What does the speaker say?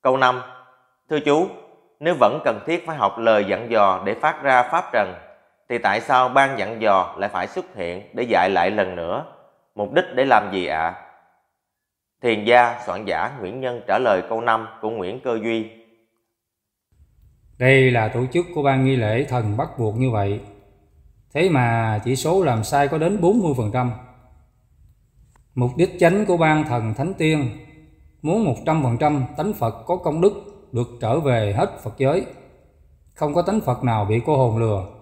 Câu 5. Thưa chú, nếu vẫn cần thiết phải học lời dặn dò để phát ra pháp trần, thì tại sao ban dặn dò lại phải xuất hiện để dạy lại lần nữa? Mục đích để làm gì ạ? Thiền gia soạn giả Nguyễn Nhân trả lời câu 5 của Nguyễn Cơ Duy. Đây là tổ chức của ban nghi lễ thần bắt buộc như vậy. Thế mà chỉ số làm sai có đến 40%. Mục đích chánh của ban thần thánh tiên muốn 100% tánh Phật có công đức được trở về hết Phật giới. Không có tánh Phật nào bị cô hồn lừa.